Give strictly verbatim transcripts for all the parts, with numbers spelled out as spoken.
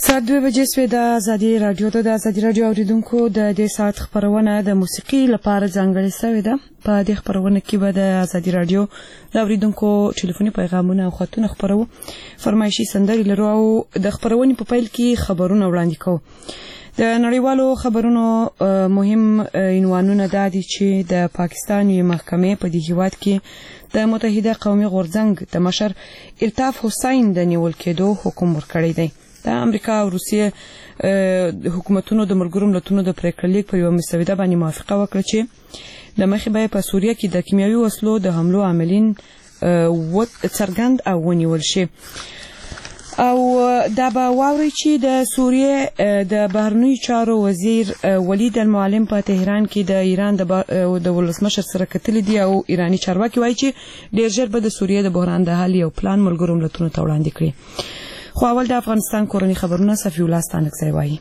ساعت دوه بجې سوې د ازادي راډیو ته د ازادي راډیو اوریدونکو د دې ساعت خبرونه د موسیقي لپاره ځانګړې شوې ده. په دې خبرونه کې به د ازادي راډیو د اوریدونکو ټلیفوني پیغامونه او خطونه خبرو، فرمایشي سندرې لرو او د خبرونې په پیل کې خبرونه وړاندې کوو. د نړیوالو خبرونو مهم عنوانونه دا دي چې د پاکستان یوې محکمې په دې هیواد کې د متحده قومي غورځنګ د مشر الطاف حسین د نیول کېدو حکم ورکړی دی. د امریکا او روسیې حکومتونو د ملګرو ملتونو د پریکړې لیک په یوه مسوده باندې موافقه وکړه چې د مخې به په سوریه کې د کیمیاوي وسلو د حملو عاملین څرګند او ونیول شي. او دا به واوري چې د سوریې د بهرنیو چارو وزیر ولید المعلم په تهران کې د ایران د ولسمشر سره کتلي دي او ایراني چارواکي وایي چې ډېر ژر به د سوریې د بحران د حل یو پلان ملګرو ملتونو ته وړاندې کړي. خو اول د افغانستان کورني خبرونه صفي الله ستانکزی وایي.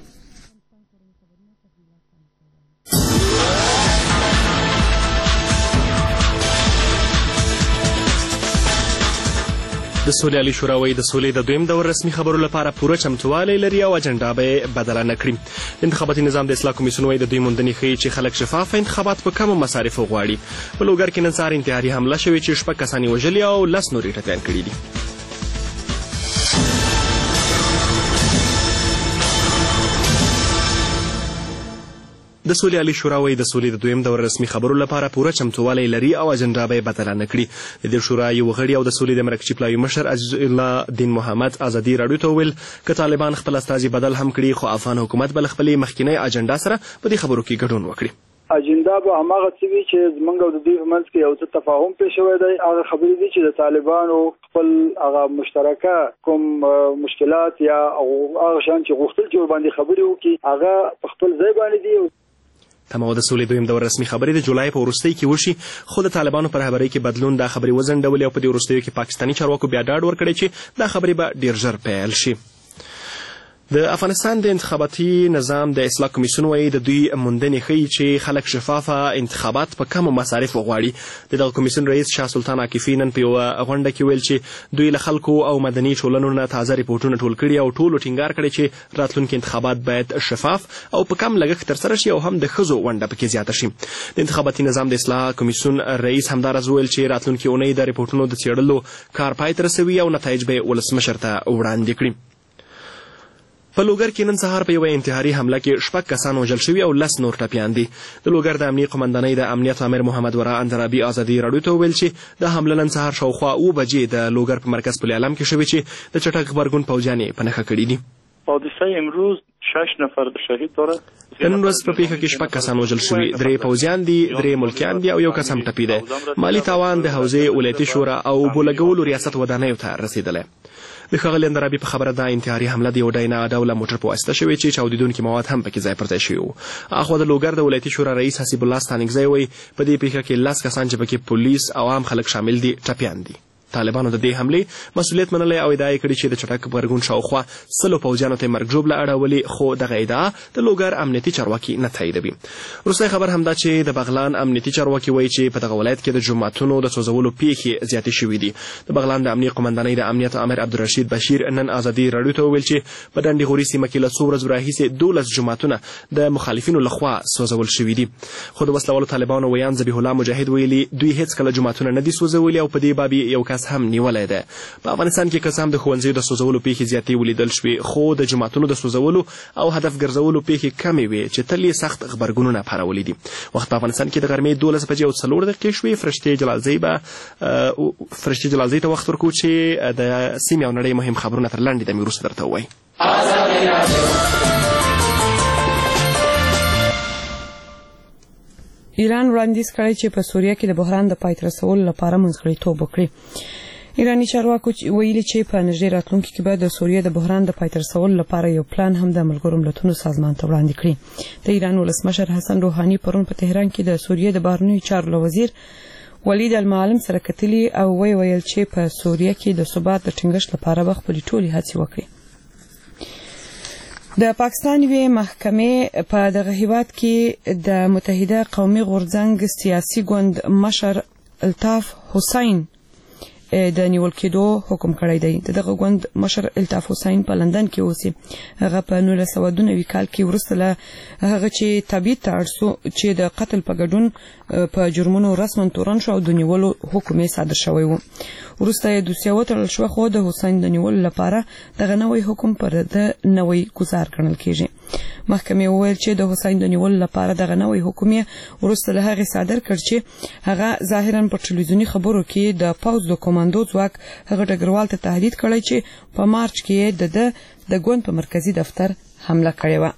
د سولې عالي شورا وایي د سولې د دویم دور رسمي خبرو لپاره پوره چمتووالی لري او اجنډا به یې بدله نه کړي. انتخاباتي نظام د اصلاح کمیسیون وایي د دوی موندنې ښیي چې خلک شفاف انتخابات په کمو مصارفو غواړي. په لوګر کې نن سهار انتحاري حمله شوې چې شپږ کسان یې وژلي او لس نور یې ټپیان کړي دي. د سولې عالي شورا وایي د سولې د دویم دور رسمي خبرو لپاره پوره چمتووالی لري او اجنډا به یې بدله نه کړي. د دې شورا یو غړي او د سولې د مرکزي پلاوي مشر عزیز الله دین محمد ازادي راډیو ته وویل که طالبان خپل استازي بدل هم کړي خو افغان حکومت به له خپلې مخکینۍ اجنډا سره په دې خبرو کې ګډون وکړي. اجنډا به هماغه څه وي چې زموږ او د دوی په منځ کې یو څه تفاهم پېښ شوی دی. هغه خبرې دي چې د طالبانو خپل هغه مشترکه کوم مشکلات یا هغه شیان چې غوښتل چې ورباندې خبرې وکړي هغه په خپل ځای باندې دي. تمام د سولې دویم دور رسمي خبرې د جولای په وروستۍ کې وشي خو د طالبانو پر رهبرۍ کې بدلون دا خبرې وځنډولې او په دې وروستیو کې پاکستاني چارواکو بیا ډاډ ورکړی چې دا خبرې به ډېر ژر پیل شي. د افغانستان د انتخاباتي نظام د اصلاح کمیسیون وایي د دوی موندنې ښیي چې خلک شفافه انتخابات په کمو مصارفو غواړي. د دغه کمیسیون رئیس شاه سلطان عاکفي نن په یوه غونډه کې ویل چې دوی له خلکو او مدني ټولنو نه تازه ریپورټونه ټول کړي او ټولو ټینګار کړی چې راتلونکي انتخابات باید شفاف او په کم لګښت ترسره شي او هم د ښځو ونډه پکې زیاته شي. د انتخاباتي نظام د اصلاح کمیسیون رئیس همداراز وویل چې راتلونکي اونۍ د ریپورټونو د څېړلو کار پای ته رسوي او نتایج به یې ولسمشر ته وړاندې کړي. په لوګر کې نن سهار په یوه انتحاري حمله کې شپږ کسان وژل شوي او لس نور ټپیان دي. د لوګر د امنیې قمندانۍ د امنیت امر محمد ورا اندرابي ازادي راډیو ته وویل چې د حمله نن سهار شاوخوا اوه بجې د لوګر په مرکز پل علم کې شوې چې د چټک غبرګون پوځیان یې په نښه کړي دي. حادثه امروز شش نفر شهید داره. نن ورځ په پیښه کې شپږ کسان وژل شوي، درې پوځیان دي، درې ملکیان دي او یو کس هم ټپي دی. مالي تاوان د حوزې ولایتي شورا او بولګولو ریاست ودانیو ته رسېدلی. د ښاغلي اندرابي په خبره دا انتحاري حمله د یو ډای ناډوله موټر په واسطه شوې چې چاودېدونکي مواد هم پکې ځای پر ځای شوي وو. اخوا د لوګر د ولایتي شورا رئیس حسیب الله ستانکزی وایي په دې پیښه کې لس کسان چې پکې پولیس او عام خلک شامل دي ټپیان دي. طالبانو د دې حملې مسؤلیت منلی او ادعا یې کړې چې د چټک غبرګون شاوخوا سلو پوځیانو ته یې مرګ ژوبله اړولې خو دغه ادعا د لوګر امنیتي چارواکي نه تاییدوي. وروستی خبر همدا چې د بغلان امنیتي چارواکي وایي چې په دغه ولایت کې د جوماتونو د سوځولو پیښې زیاتې شوي دي. د بغلان د امنیې قمندانۍ د امنیت امر عبدالرشید بشیر نن ازادي راډیو ته وویل چې په ډنډې غوري سیمه کې له څو ورځو راهیسې دولس جوماتونه د مخالفینو لخوا سوځول شوي دي. خو د وسلوالو طالبانو ویان ذبیح الله مجاهد ویلي دوی هېڅکله جوماتونه نه دي سوځولي او په دې باب یو کس هم نیولی دی. په افغانستان کې که څه هم د ښوونځیو د سوځولو پیښې زیاتې ولیدل شوې خو د جوماتونو د سوځولو او هدف ګرځولو پیښې کمې وې چې تل یې سخت غبرګونونه پارولي دي. وخت په افغانستان کې د غرمې دولس بجې او څلور دقیقې شوې. فرشتې جلالزۍ به فرشتې جلالزۍ ته وخت ورکوو چې د سیمې او نړۍ مهم خبرونه تر لنډې دمې وروسته درته ووایي. ایران وړاندیز کړی چې په سوریه کې د بحران د پای ته رسولو لپاره منځګړیتوب وکړي. ایراني چارواکو ویلي چې په نږدې راتلونکي کې به د سوریه د بحران د پای ته رسولو لپاره یو پلان هم د ملګرو ملتونو سازمان ته وړاندې کړي. د ایران ولسمشر حسن روحاني پرون په تهران کې د سوریه د بهرنیو چارو وزیر ولید المعلم سره کتلي او وی ویل چې په سوریه کې د ثبات د ټینګښت لپاره به خپلې ټولې هڅې وکړي. د پاکستان یوې محکمې په دغه هیواد کې د متحده قومي غورځنګ سیاسي ګوند مشر الطاف حسین د نیول کېدو حکم کړی دی. دغه ګوند مشر الطاف حسین په لندن کې اوسي. هغه په نولس سوه دوه نوي کال کې وروسته له هغه چې تبعید ته اړ شو چې د قتل په ګډون په جرمونو رسما تورن شو او د نیولو حکم یې صادر شوی و. وروسته یې دوسیه وتړل شوه خو د حسین د نیولو لپاره دغه نوی حکم پر د نوی ګزار ګڼل کېږي. محکمې وویل چې د حسین د نیولو لپاره دغه نوی حکم یې وروسته له هغې صادر کړ چې هغه ظاهرا په ټلویزیوني خبرو کې د پوځ د کمانډو ځواک هغه ډګروال ته تهدید کړی چې په مارچ کې د ده د ګوند په مرکزي دفتر حمله کړې وه.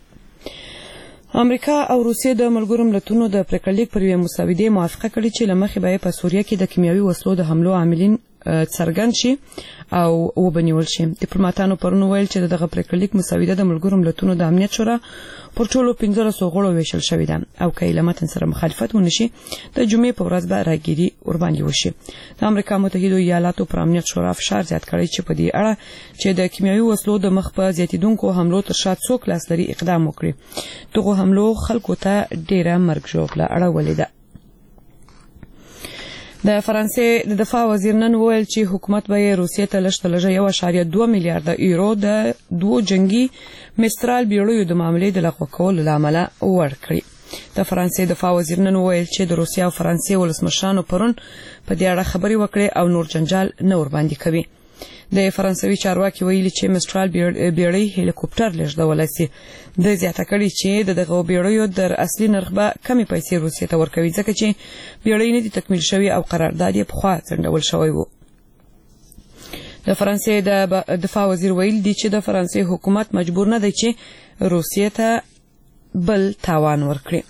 امریکا او روسیې د ملګرو ملتونو د پریکړلیک پر یوې مسودې موافقه کړې چې له مخې به په سوریه کې د کیمیاوي وسلو د حملو عاملین څرګند شي او وبنیول شي. ډیپلوماټانو پرون ویل چې دغه پریکړلیک مسوده د ملګرو ملتونو د امنیت شورا پر ټولو پنځلسو غړو ویشل شوې ده او که له متن سره مخالفت ونشي د جمعې په ورځ به راګیري ورباندې وشي. د امریکا متحده ایالاتو پر امنیت شورا فشار زیات کړی چې په دې اړه چې د کیمیاوي وسلو د مخ په زیاتیدونکو حملو تر شا څوک لاس لري اقدام وکړي. دغه حملو خلکو ته ډیره مرګ ژوبله اړولې ده. د فرانسې د دفاع وزیر نن وویل چې حکومت به روسیې ته لږ تر لږه یو اعشاریه دوه میلیارډه یورو د دوو جنگي مسترال بیړیو د معاملې د لغوه کولو له امله ورکړي. د فرانسې دفاع وزیر نن وویل چې د روسیې او فرانسې ولسمشرانو پرون په دې اړه خبرې وکړې او نور جنجال نه ورباندې کوي. د فرانسوي چارواکي ویلي چې مسترال بیړۍ هلیکوپټر لیږدولی سي. د زیاته کړي چې د دغه بیړیو در اصلي نرخ به کمې پیسې روسیې ته ورکوي ځکه چې بیړۍ نه دي تکمیل شوي او قرارداد یې پخوا ځنډول شوی و. د فرانسې د دفاع وزیر ویل دي چې د فرانسې حکومت مجبور نه دی چې روسیې ته بل تاوان ورکړي.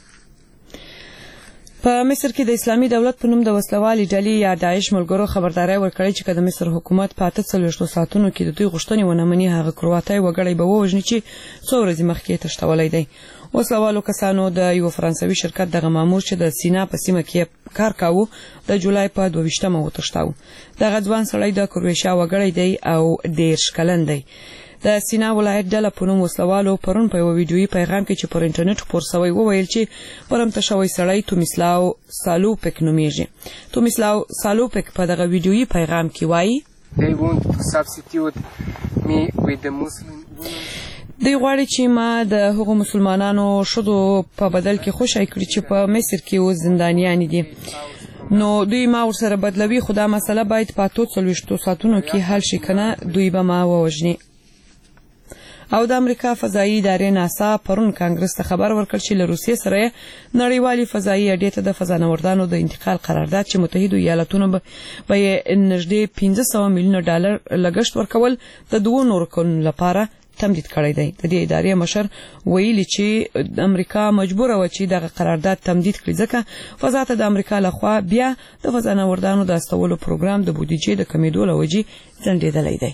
په مصر کې د اسلامي دولت په نوم د وسلوالې ډلې یا داعش ملګرو خبرداري ورکړې چې د مصر حکومت په اته څلوېښتو ساعتونو کې د دوی غوښتنې ونه مني هغه کرواتای وګړی به ووژني چې څو ورځې مخکې تښتولی دی. وسلوالو کسانو د یو فرانسوي شرکت دغه مامور چې د سینا په سیمه کې کار کاوه د جولای په دوه ویشتمه وتښتاوه. دغه ځوان سړی د کروشیا وګړی دی او دېرش کلن دی. د سینا ولایت ډله په نوم وسلوالو پرون په یو ویډیویي پیغام کې چې پر انټرنیټ خپور شوی وویل چې برمته شوی سړی تومیسلاو سالوپک نومیږي. تومیسلاو سالوپک په دغه ویډیویي پیغام کې وایي دوی غواړي چې ما د هغو مسلمانانو ښځو په بدل کې خوشی کړي چې په مصر کې اوس زندانیانې دي. نو دوی ما ورسره بدلوي خو دا مسله باید په اتو څلوېښتو ساعتونو کې حل شي که نه دوی به ما ووژني. او د امریکا فضایي ادارې ناسا پرون کانګرس ته خبر ورکړ چې له روسیې سره نړیوالې فضایي اډې ته د فضانوردانو د انتقال قرارداد چې متحده ایالاتونو به یې نږدې پنځه سوه میلیونه ډالر لګښت ورکول د دوو نورو کلونو لپاره تمدید کړی دی. د دې ادارې مشر ویلي چې امریکا مجبوره وه چې دغه قرارداد تمدید کړي ځکه فضا ته د امریکا لخوا بیا د فضانوردانو د استولو پروګرام د بودیجې د کمیدو له وجې ځنډېدلی دی.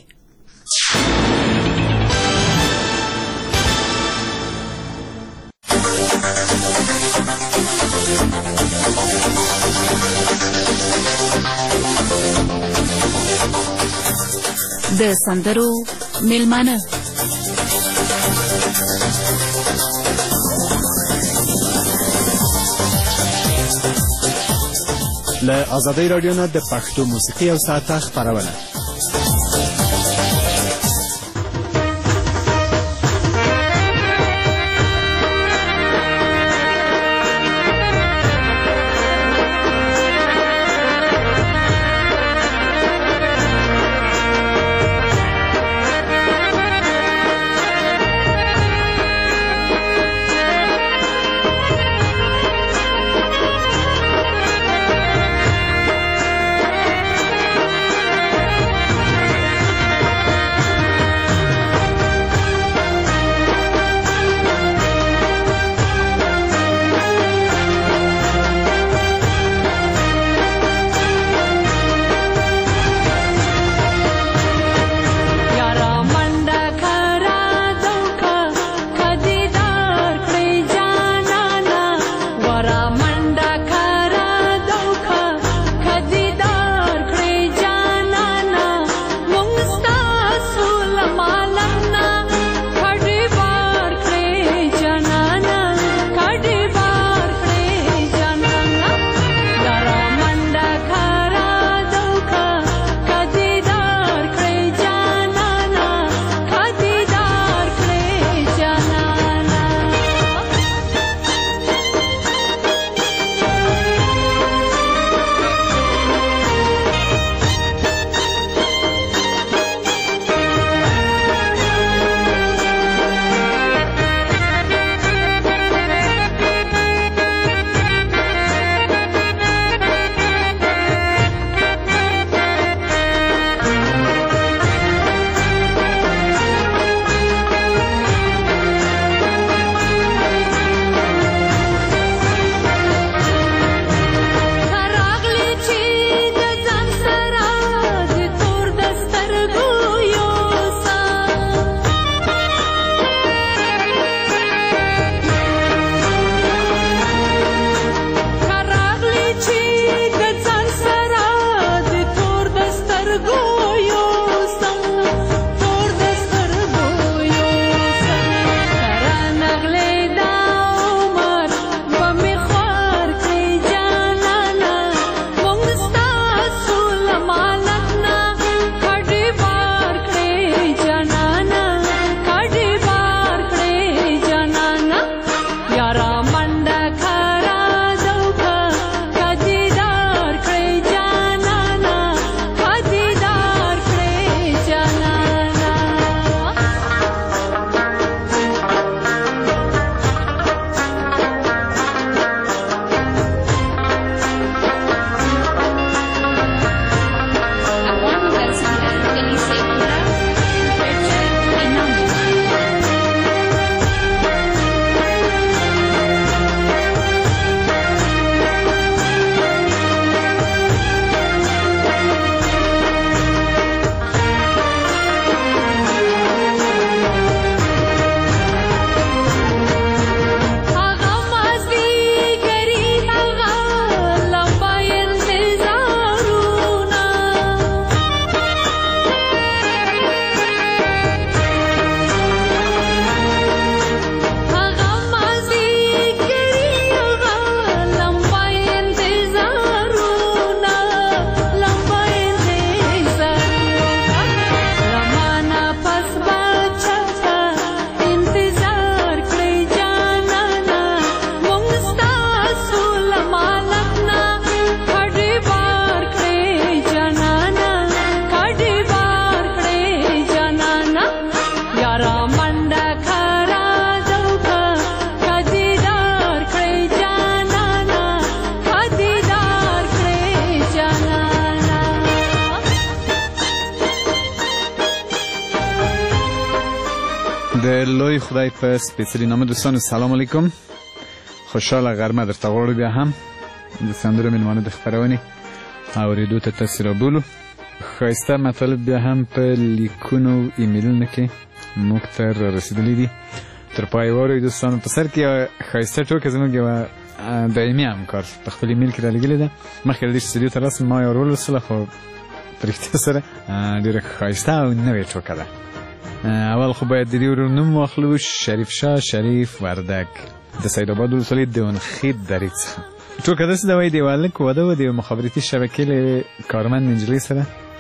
د سندرو میلمانه له آزادۍ راډیو نه د پښتو موسیقي او ساعته خپرونه. منډه خرا زوکا خدیدار کړی جانانا خدیدار کړی جانانا. د لوی خدای په سپیڅلي نامه دوستانو سلام علیکم. خوشحاله غرمه درته غواړو. بیا هم د سندرو میلمانه د خپرونې اورېدو ته تاسې رابولو. ښایسته مطالب بیا هم په لیکونو ایمیلونو کې موږ ته رارسېدلي دي. تر پایه واورئ دوستانو. په سر کې یوه ښایسته ټوکه زموږ یوه دایمي همکار په خپل ایمیل کې رالیږلې ده. مخکې له دې چې سټډیو ته راسم ما یې ور ولوستله، خو په رښتیا سره ډېره ښایسته او نوې ټوکه ده. اول خو باید د دې ورور نوم واخلو، شریف شاه شریف وردګ د سید آباد ولسوالۍ د ونخید درې څخه. ټوکه داسې ده، وایي د یو هلک واده و، د یو مخابراتي شبکې له کارمند نجلۍ سره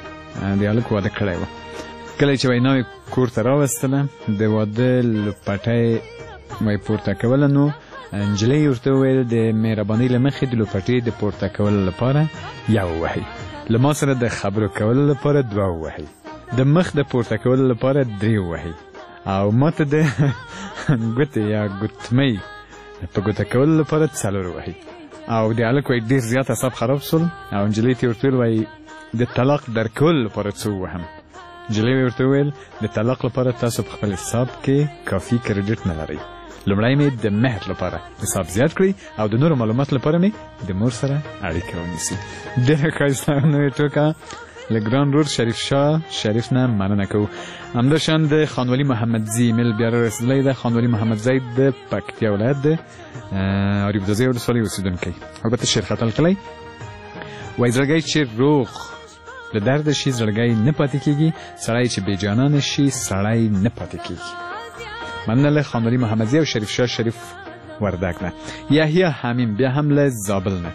د هلک واده کړی و. کله چې وینا یې کور ته راوستله، د واده لوپټۍ وایي پورته کوله، نو نجلۍ ورته وویل د مهربانۍ له مخې د لوپټې د پورته کولو لپاره یو ووهئ، له ما سره د خبرو کولو لپاره دوه ووهئ، د مخ د پورته کولو لپاره درې ووهئ، او ما ته د ګوتې یا ګوتمۍ په ګوته کولو لپاره څلور ووهئ. او د هلک وایي ډېر زیات اعصاب خراب شول، او نجلۍ ته یې ورته ویل وایي د طلاق درکولو لپاره څه ووهم. نجلۍ یې ورته وویل د طلاق لپاره تاسو په خپل حساب کې کافي کریډټ نه لرئ. لومړی مې د مهر لپاره حساب زیات کړئ، او د نورو معلوماتو لپاره مې د مور سره اړیکه ونیسئ. ډېره ښایسته نوې ټوکه له ګران رور شریف شاه شریف نه مننه کوو. همداشان د خانولي محمدزي ایمیل بیا رارسېدلی ده. خانولي محمدزی د پکتیا ولایت د اریبدازۍ ولسوالۍ اوسېدونکی، البته شیرخطل کلی. وایي زړګی چې روغ له درده شي زړګی نه پاتې کېږي، سړی چې بې جانانه شي سړی نه پاتې کېږي. مننه له خانولي محمدزي او شریف شاه شریف وردګ نه. یحیی حمیم بیا هم له زابل نه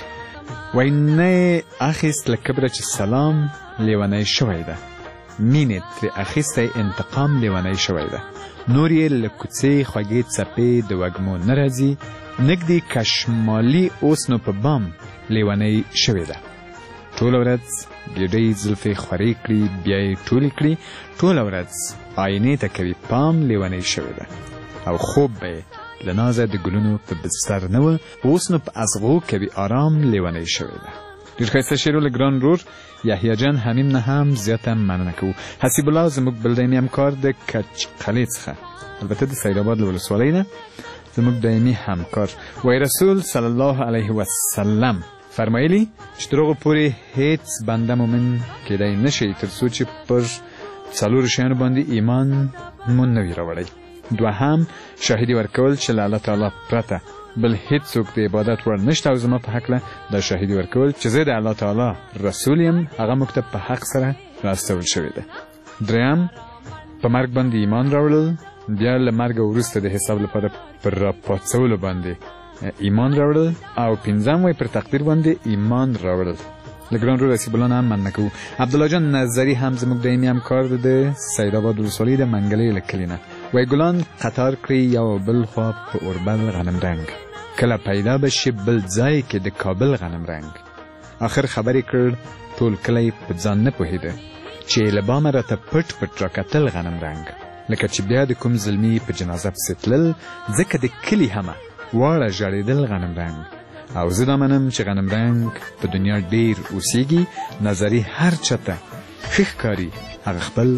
وایي نه اخیست له کبره چې سلام لیونی شوی ده، مینې ترې اخیستی انتقام لیونی شوی ده، نور یې له کوڅې خوږې څپې د وږمو نه راځي، نږدې کشمالي اوس نو په بام لیونی شوی ده. ټوله ورځ ګېډۍ زلفې خورې کړي بیا یې ټولې کړي، ټوله ورځ آینې ته کوي پام لیونی شوی ده، او خوب به یې له نازه د ګلونو په بستر نه و، اوس نو په ازغو کوي آرام لیونی شوی ده. ډېر ښایسته شعر له ګران رور یحیی جان حمیم نه هم زیاته مننه کوو. حسیب الله زموږ بل دایمي همکار د کچقلې څخه، البته د سید آباد له ولسوالۍ نه زموږ دایمي همکار. وایي رسول صلی الله علیه وسلم فرمایلي چې تر هغو پورې هیڅ بنده مومن کیدی نشي تر څو چې پر څلورو شیانو باندې ایمان مو نه وي راوړی. دوهم شاهدي ورکول چې له الله تعالی پرته بل هیڅوک د عبادت وړ نشته، او زما په هکله دا شاهدي ورکول چې زه د الله تعالی رسول یم، هغه موږ ته په حق سره راستول شوی ده. دریم په مرګ باندې ایمان راوړل، بیا له مرګ وروسته د حساب لپاره پر راپاڅولو باندې ایمان راوړل، او پنځم وایي پر تقدیر باندې ایمان راوړل. له ګران رور حسیب الله نه هم مننه کوو. عبدالله جان نظري هم زموږ دایمي همکار د سید آباد ولسوالۍ د منګلۍ له کلي نه وایي ګلان قطار کړي یو بل خوا په اوربل غنم رنګ، کله پیدا به شي بل ځای کې د کابل غنم رنګ. آخر خبرې کړ ټول کلی په ځان نه پوهېده چې له بامه راته پټ پټ راکتل غنم رنګ، لکه چې بیا د کوم زلمي په جنازه پسې تلل، ځکه د کلي همه واړه ژړېدل غنم رنګ. او زه دا منم چې غنم رنګ په دنیا ډېر اوسېږي، نظري هر چاته ښه ښکاري هغه خپل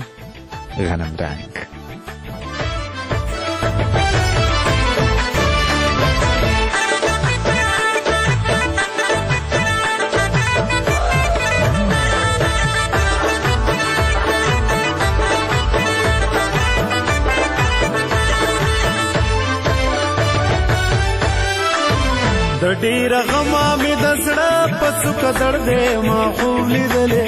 غنم رنګ. د ډېره غمه مې د زړه په څوکه زړ دی، ما خوب لیدلې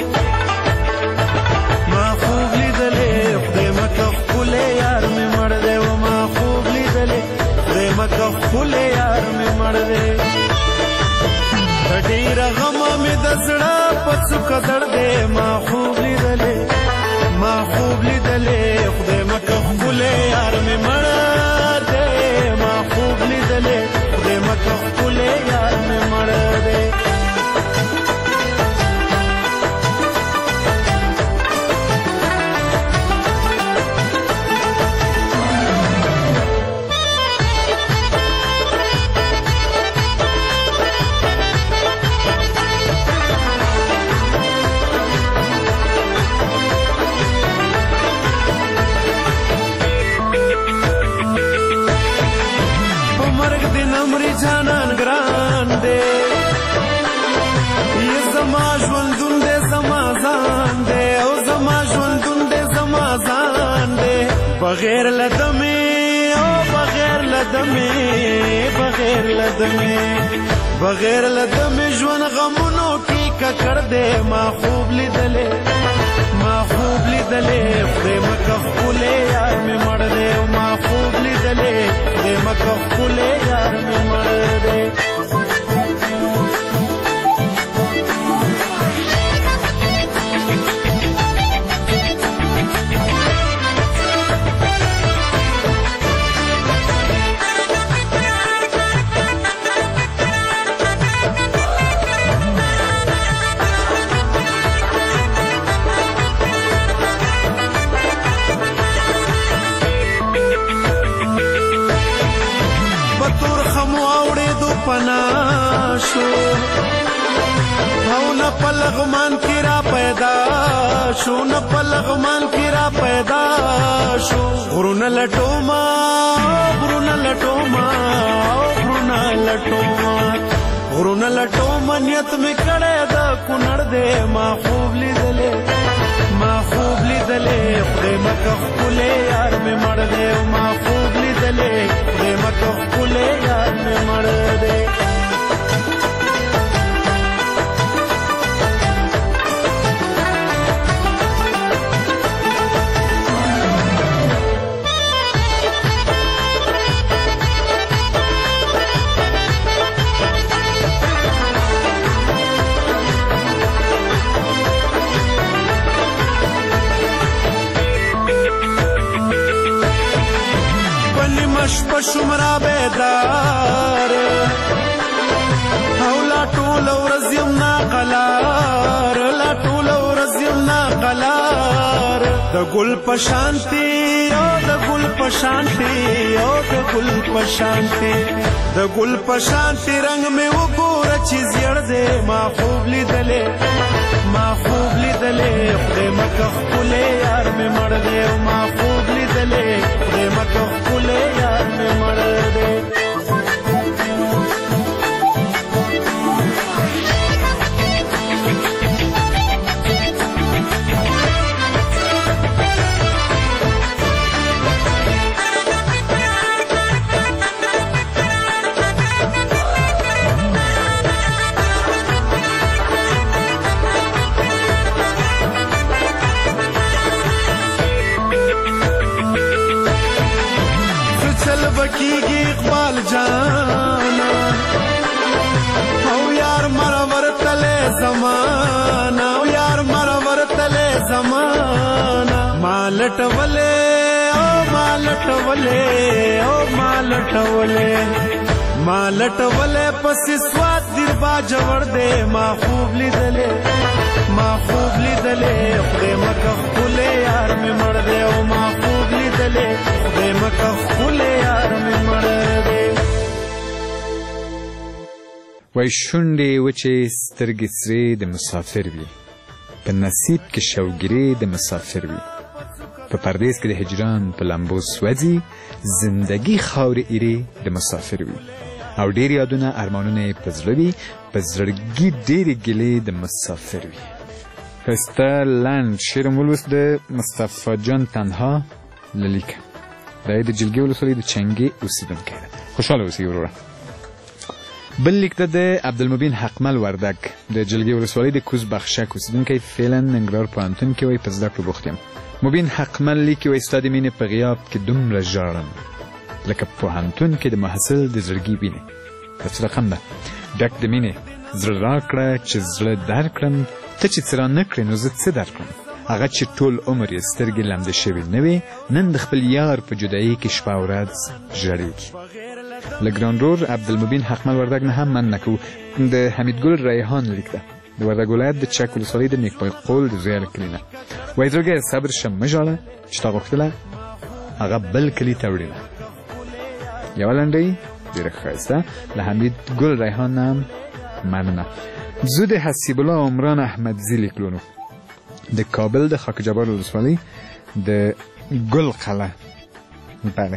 ما خوب لیدلې خدای مکه ښکلی یار مې مړ دی، و ما خوب لیدلې خدای مکه ښکلی یار مې مړ دی. د ډېره غمه مې د زړه په څوکه زړ دی، ما خوب لیدلې ما خوب لیدلې خدای مکه ښکلی یار مې مړ دی، ما خوب لیدلې خدای مکه ښکلی یار مې مړ دی. مرگ دی نمری جانان گران دے یہ زما ژوندون دے زما ځان دے او زما ژوندون دے زما ځان دے بغیر لدمے او بغیر لدمے بغیر لدمے بغیر لدمے ژوند غمونو کی ککړ دے ما خوب لیدلے ما خوب لیدلے خدای مکه خپلې یار مې مړ دی ما خوب لیدلے خدای مکه خپلې یار مې مړ دی پناشو او نه پلغمان کی را پیدا شو نه پلغمان کی را پیدا شو غرونه لټوما غرونه لټوما غرونه لټوما غرونه لټوما نیت می کړه دا کونړ دې ما خوب لیدلې ما خوب لیدلې خدای مکه خپلې یار مې مړ دې ما خوب لیدلې خدای مکه خپلې یار مې مړ دې شپه شمرا بیدار او لا ټول ورځ یم ناقلار لا ټول ورځ یم ناقلار د ګل په شانتي او د ګل په شانتي او د ګل په شانتي د ګل په شانتي رنگ مې وګوره چې زیړ دی ما خوب لیدلې ما خوب لیدلې خدای مکه خپلې یار مې مړ دی ما خوب لیدلې خدای مکه خپلې یار مې مړ دی بکیږي اقبال جانا او یار مرور تله زمانہ او یار مرور تله زمانہ مالټ ولې او مالټ ولې او مالټ ولې مالټ ولې پس سواد دیر با جوړ دے ما خوب لیدلې ما خوب لیدلې خدای مکه خپلې یار مې مړ دی او ما خوب لیدلې خدای مکه خپلې یار مې مړ دی وای شونډې وچې سترګې سرې د مسافر وي په نصیب کې شوګیرې د مسافر وي په پردیس کې د هجران په لمبو سوځي زندګي خاورې ایرې د مسافر وي او ډېر یادونه ارمانونه یې په زړه وي په زړګي ډېرې ګیلې د مسافر وي ښایسته لنډ شعر مو ولوست د مصطفی جان تنها له لیکه دا یې د جلګې ولسوالۍ د چنګې اوسېدونکی ده خوشحاله اوسئ وروره بل لیک ده د عبدالمبین حقمل وردګ د جلګې ولسوالۍ د کوز بخشک اوسېدونکی فعلا ننګرهار پوهنتون کې وایي په زده کړو بوخت یم مبین حقمل لیکي وایي ستا د مینې په غیاب کې دومره ژاړم لکه پوهنتون کې د محصل د زړګي وینې دا څه رقم ده ډک د مینې زړه راکړه چې زړه درکړم ته چې څه رانه کړې نو زه څه درکړم هغه چې ټول عمر یې سترګې لمدې شوې نه وې نن د خپل یار په جدایي کې شپه ورځ ژړېږي له ګران رور عبدالمبین حقمل وردګ نه هم مننه کوو د حمیدګل ریحان لیک ده د وردګ ولایت د چک ولسوالۍ د نیکپای قول د زویه له کلي نه وایي زړګیه صبر شه مه ژاړه چې تا غوښتله هغه بل کلي ته وړېله یوه لنډۍ ډېره ښایسته له حمیدګل ریحان نه هم مننه زه د حسیب الله عمران احمدزي لیکلونو د کابل د خاک جبار ولسوالۍ د ګل قلعه بله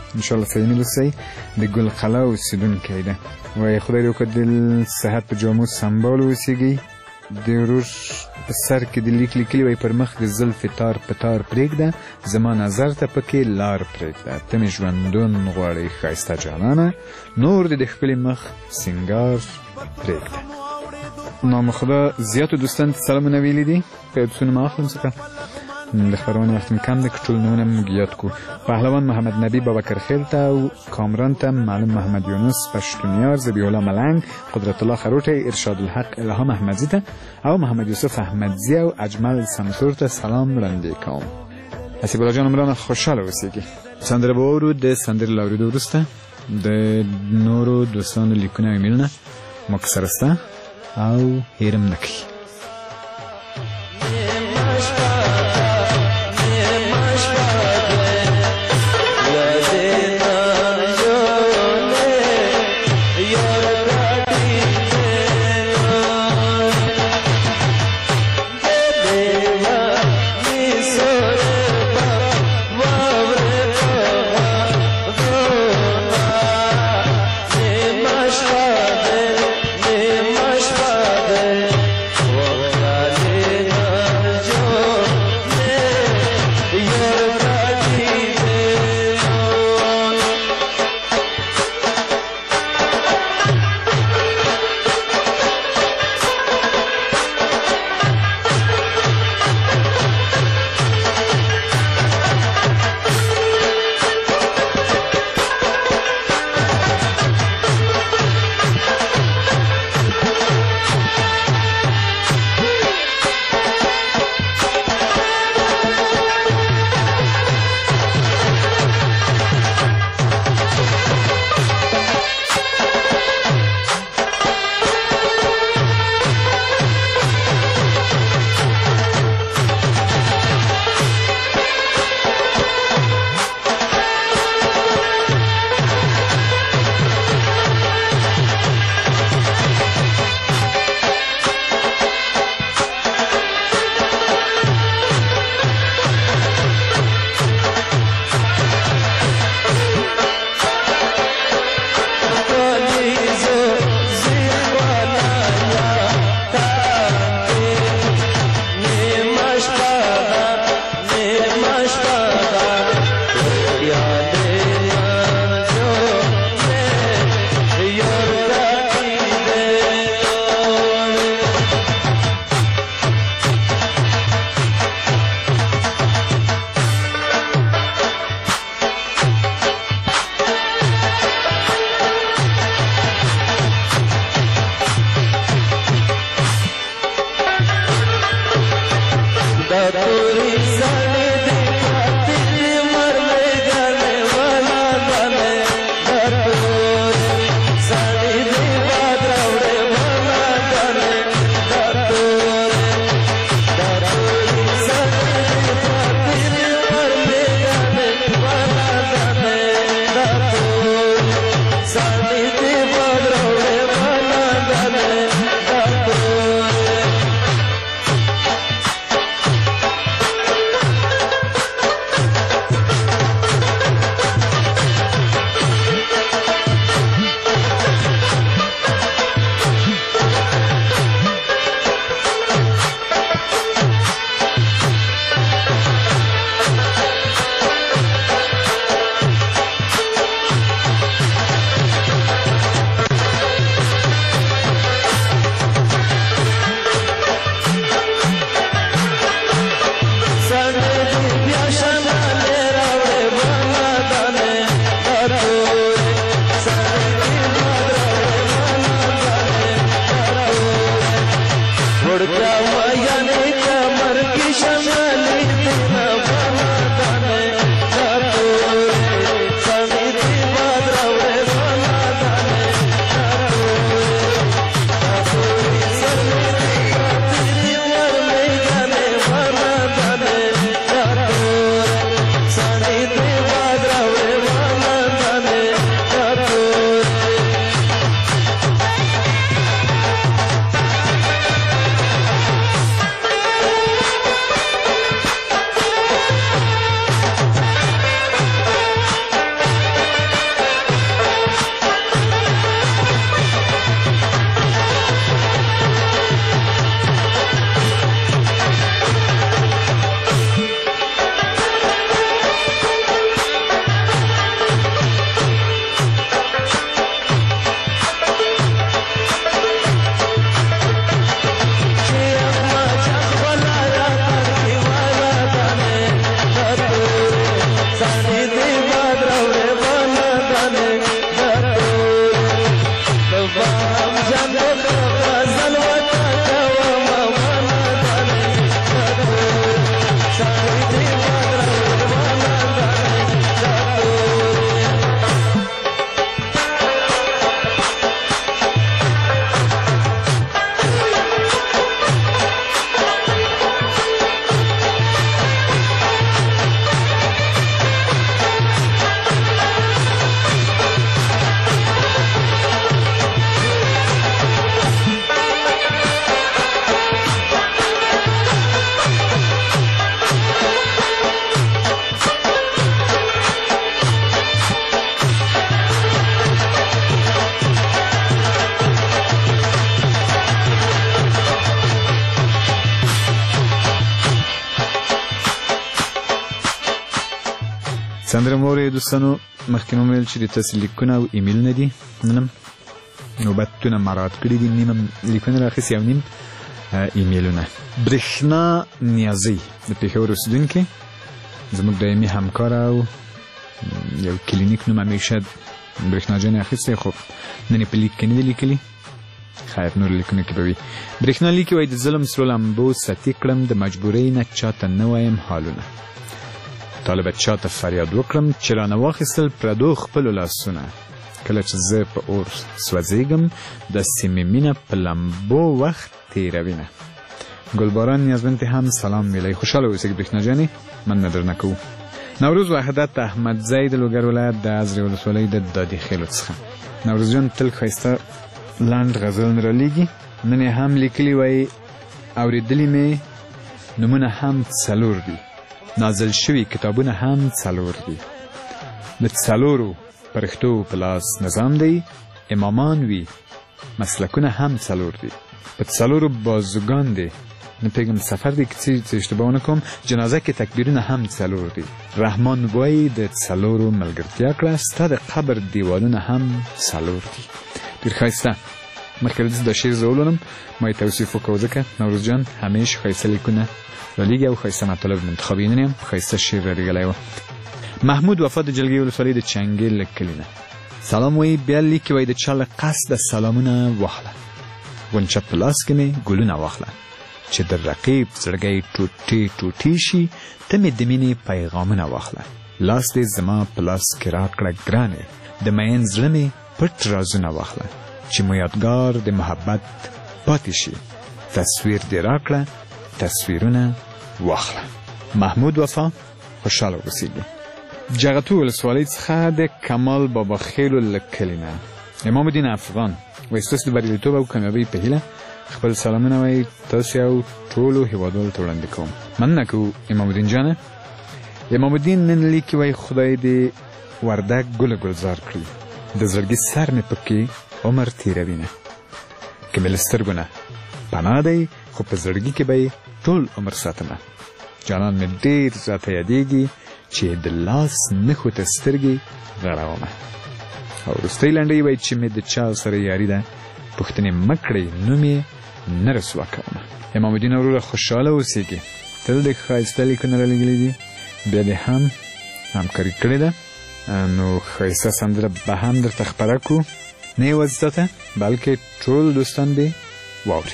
ان شاء الله سیمی لسی د ګل قلا اوسیدونکی ده وایي خدای دې وکړي د صحت په جامو سمبال واوسیږي د ورور په سر کې د لیک لیکلي وایي پر مخ د زلفې تار په تار پرېږده زما نظر ته پکې لار پرېږده ته مې ژوندون غواړئ ښایسته جانانه نور دې د ښکلي مخ سینګار پرېږده. نامخدا زیاتو دوستان سلامونه ویلي دي په اپسونه ما اخلم څخه د خبرونه وخت مې کم دی که ټول نومونه موږ یاد کړو. پهلوان محمد نبی بابکرخیل ته او کامران ته معلم محمد یونس پشتونیار ذبیح الله ملنګ قدرت الله خروټی ارشاد الحق الهام احمدزي ته او محمد یوسف احمدزي او اجمل سمسور ته سلام وړاندې کوم. حسیب الله جان عمران خوشحاله اوسئ. سندره به واورو د سندرې له اورېدو وروسته د نورو دوستانو لیکونه او ایمیلونه ما که سره سته او هیرم نه کوي. سندره مورې دوستانو مخکې مو ویل چې د تاسې لیکونه او ایمیلونه دي نن هم نوبتونه مراعات کړي دي نیم هم لیکونه راخیستي او نیم ایمیلونه. برېښنا نیازی د پېښور اوسېدونکې زموږ دایمي همکاره او یو کلینیک نوم همیشه برېښنا جان اخیستی خو نن یې په لیک کې نه دي لیکلي خیر نور لیکونه کې به وي. برېښنا لیکي وایي د ظلم سرو لمبو سطي کړم د مجبورۍ نه چاته نه وایم حالونه طالبه چاته فریاد وکړم چې رانه واخیستل پردو خپلو لاسونه کله چې زه په اور سوځېږم د سیمې مینه په لمبو وخت تېروینه. ګلباران نیازمند هم سلام ویلی خوشحاله اوسئ برېښنا جانې مننه درنه کوو. نوروز وحدت احمدزی د لوګر ولایت د ازرې ولسوالۍ د دادي خیلو څخه. نوروز جان تل ښایسته لنډ غزلونه رالیږي نن یې هم لیکلي وایي اورېدلي مې نومونه هم څلور دي نازل شوي کتابونه هم څلور دي د څلورو پرښتو په لاس نظام دی امامان وي مسلکونه هم څلور دي په څلورو بازوګان دی نه پیغم سفر دی که څه اشتباه ونه کوم جنازه کې تکبیرونه هم څلور دي رحمان وایي د څلورو ملګرتیا کړه ستا د قبر دیوالونه هم څلور دي. ډېر ښایسته مخکې له دې دا شعر زه ولولم ما یې توصیف وکړو ځکه نوروز جان همیش ښایسته لیکونه رالیږي او ښایسته مطالب منتخبوي نن یې هم ښایسته شعر رالیږلی و. محمود وفا د جلګۍ ولسوالۍ د چنګې له کلي نه سلام وایي بیا لیکي وایي د چا له قصده سلامونه واخله غونچه په لاس کې مې ګلونه واخله چې د رقیب زړګی ټوټې ټوټې شي ته مې د مینې پیغامونه واخله لاس دې زما په لاس کې راکړه ګرانې د مین زړه مې پټ رازونه واخله چې مو یادګار د محبت پاتې شي تصویر دې راکړه تصویرونه واخله. محمود وفا خوشحاله اوسېږي. جغتو ولسوالۍ څخه د کمال بابا خیلو له کلي نه امام الدین افغان وایي ستاسو د بریالیتوب او کامیابۍ په هیله خپل سلامونه وایي تاسو او ټولو هیوادوالو ته وړاندې کوم. مننه کوو امام الدین جانه. امام الدین نن لیکي وایي خدای دې وردک ګله ګلزار کړي د زړګي سر مې پکې عمر تېروینه که مې له سترګو نه پناه دی خو په زړګي کې به یې ټول عمر ساتمه جانان مې ډېر راته یادېږي چې د لاس نښو ته سترګې غړومه. او وروستۍ لنډۍ وایي چې مې د چا سره یاري ده پوښتنې مه کړئ نوم یې نه رسوا کومه. امام الدین وروره خوشحاله اوسېږي تل د ښایسته لیکونه رالیږلي دي بیا دې هم همکاري کړې ده نو ښایسته سندره به هم درته خپره کړو نه یوازې تا ته بلکې ټول دوستان دې واوري.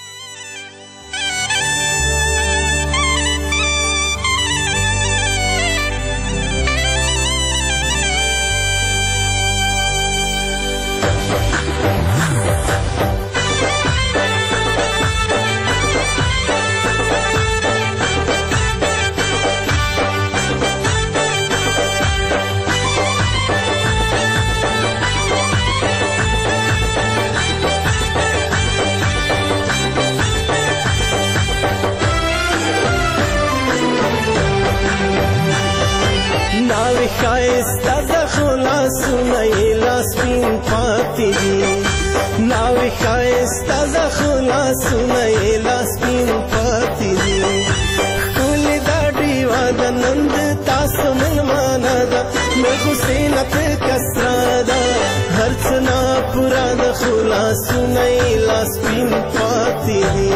ښایسته د خلاصونه یې لاس پین پاتې دي ناوې ښایسته د خلاصونه یې لاس پین پاتې دي ښکلې دا ډیوه د نن د تاسو مېلمانه ده له غوسې نه په کسره ده هر څه ناپوره د خلاصونه یې لاس پین پاتې دي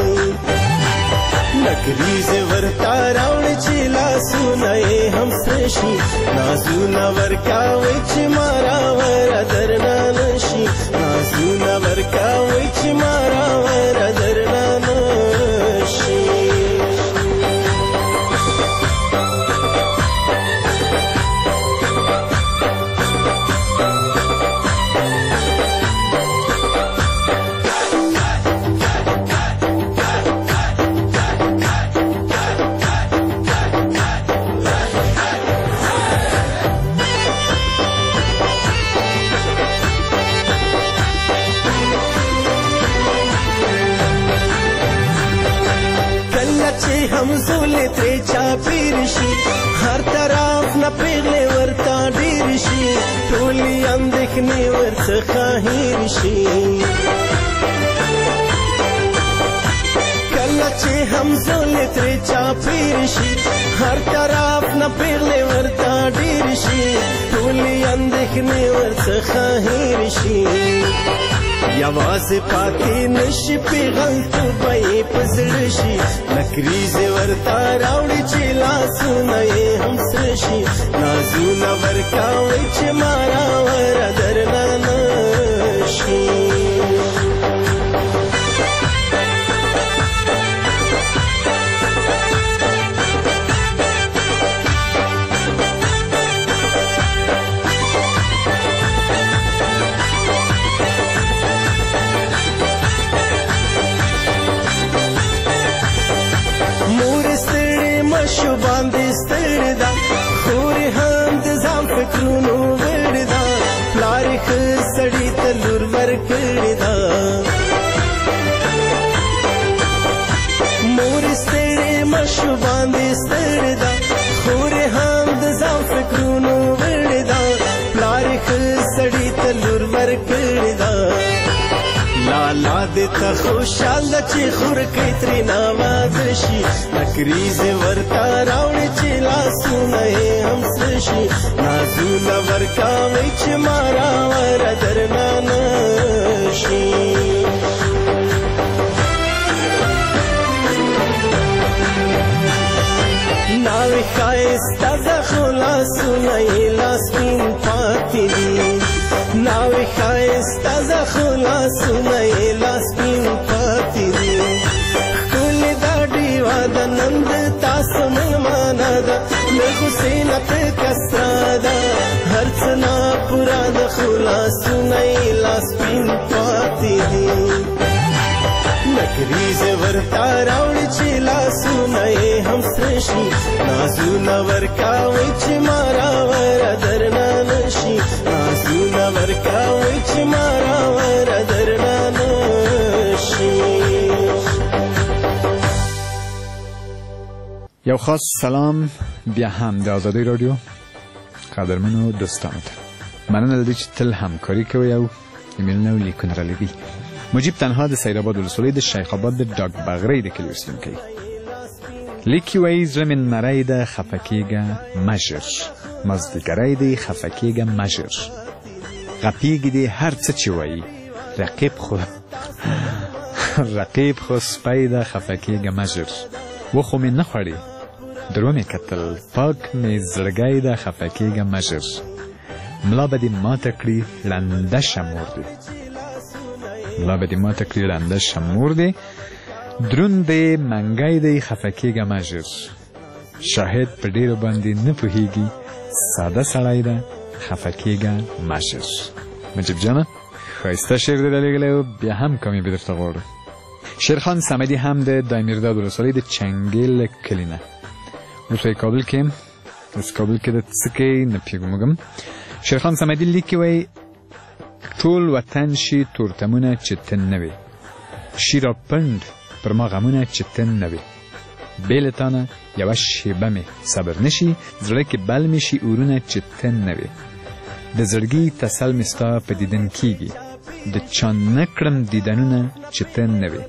نګریزې ورته راوړې چې لاسونه یې هم سره شي نازونه ورکوئ چې ما راوره درنه نه شي نازونه ورکوئ چې ما راوره درنه نه شي. همزولې ترې چاپېر شي هر طرف نه پیغلې ورته ډېر شي ټولې اندېښنې ورڅخه هېر شي کله کله چې همزولې ترې چاپېر شي هر طرف نه پیغلې ورته ډېر شي ټولې اندېښنې ورڅخه هېر شي یوازې پاتې نشي پیغلتوبه یې په زړه شي نکریزې ورته راوړي چې لاسونه یې هم سره شي نازونه ورکوئ چې ماراوره درنه نه شي شو باندې ستړې ده خورې هم د ځان فکرونو وړې ده پلار یې ښه سړي ته لور ورکړې ده مور یې ستړې مشو باندې ستړې ده خورې هم د ځان فکرونو وړې ده پلار یې ښه سړي ته لور ورکړې ده لالا دې ته خوشحاله چې خورکۍ ترې ناوازه شي نکریزې ورته راوړي چې لاسونه یې هم څه شي نازونه ورکوئ چې ماراوره درنه نه شي ناوې ښایسته ده خو لاسونه یې لا سپین پاتې دي ناوې ښایسته ده خو لاسونه یې لا سپین پاتې دي ښکلې دا ډیوه ده نن د تاسو مېلمانه ده له غوسې نه پکه سره ده هر څه ناپوره ده خو لاسونه یې لا سپین پاتې دي نکریزې ورته راوړي چې لاسونه یې هم سره شي نازونه ورکوئ چې ماراوره درنه نه شي نازونه ورکوئ چې ماراوره درنه نه شي یو خاص سلام بیا هم د آزادۍ رادیو قدرمنو دوستانو ته مننه له دې چې تل همکاري کوئ او ایمیلونه او لیکونه را لیږئ مجیب تنها د سیدآباد ولسوالۍ د شیخ آباد د ډاک بغرۍ د کلي اوسېدونکی لیکي وایي زړه مې نری ده خفه کېږه مه ژر مازدیګری دی خفه کېږه مه ژر غپېږي دې هر څه چې وایي رقیب خو رقیب خو سپی ده خفه کېږه مه ژر وخو مې نه خوړې درو مې کتل پاک مې زړګی ده خفه کېږه مه ژر ملا به دې ماته کړي ړنده شمور دی ملا به دې ماته کړي ړنده شمور دی دروند دی منګی دی خفه کېږه مه ژر شاهد په ډېرو باندې نه پوهېږي ساده سړی ده خفه کېږه مه ژر مجیب جانه ښایسته شعر دې رالیږلی و بیا هم کامیابي درته غواړو شیرخان صمدي هم د دایمیرداد ولسوالۍ د چنګیل کلي نه اوس په کابل کې اوس کابل کې د څه کوي نه پوهېږم شیرخان صمدي لیکي وایي ټول وطن شي تورتمونه چې ته نه وې شي را پنډ پر ما غمونه چې ته نه وې بې له تا نه یوه شیبه مې صبر نه شي زړه کې بل مې شي اورونه چې ته نه وې د زړګي تسل مې ستا په دیدن کېږي د چا نه کړم دیدنونه چې ته نه وې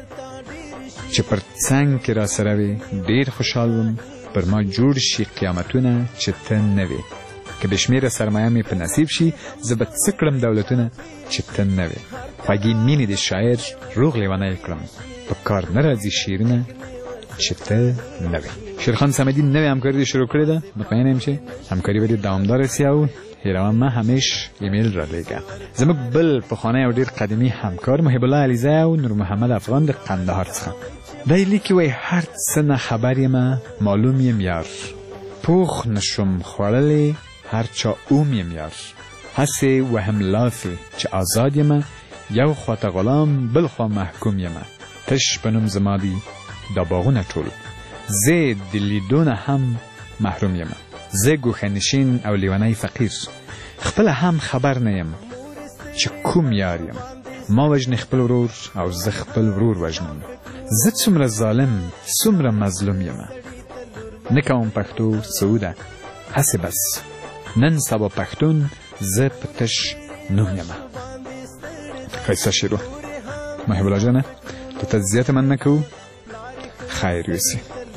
چې پر څنګ کې را سره وې ډېر خوشحال وم پر ما جوړ شي قیامتونه چې ته نه وې که بې شمېره سرمایه مې په نصیب شي زه به څه کړم دولتونه چې ته نه وې خوږې مینې د شاعر روغ لیونی کړم په کار نه راځي شعرونه چې ته نه وې شیرخان صمدي نوې همکاري دې شروع کړې ده مطمئن یم چې همکاري به دې دوامداره سي او هیروه مه همیش ایمیل را لیږه زموږ بل پخوانی او ډېر قدیمي همکار محب الله علیزی او نور محمد افغان د قندهار څخه دی لیکي وایي هر څه نه خبر یمه معلوم یم یار پوخ نشم خوړلی هر چا اوم یم یار هسې وهم لافې چې آزاد یمه یو خواته غلام بل خوا محکوم یمه تش په نوم زما دي دا باغونه ټول زه د لیدو نه هم محروم یمه زه ګوښه‌نشین او لیونی فقیر خپله هم خبر نه یم چې کوم یار یم ما وژنې خپل ورور او زه خپل ورور وژنم زه څومره ظالم څومره مظلوم یمه نه کوم پښتو سعوده هسې بس نن سبا پښتون زه په تش نوم یمه ښایسته شعر و محب الله جانه تو ته زیاته من نه کوو خیر یوسي.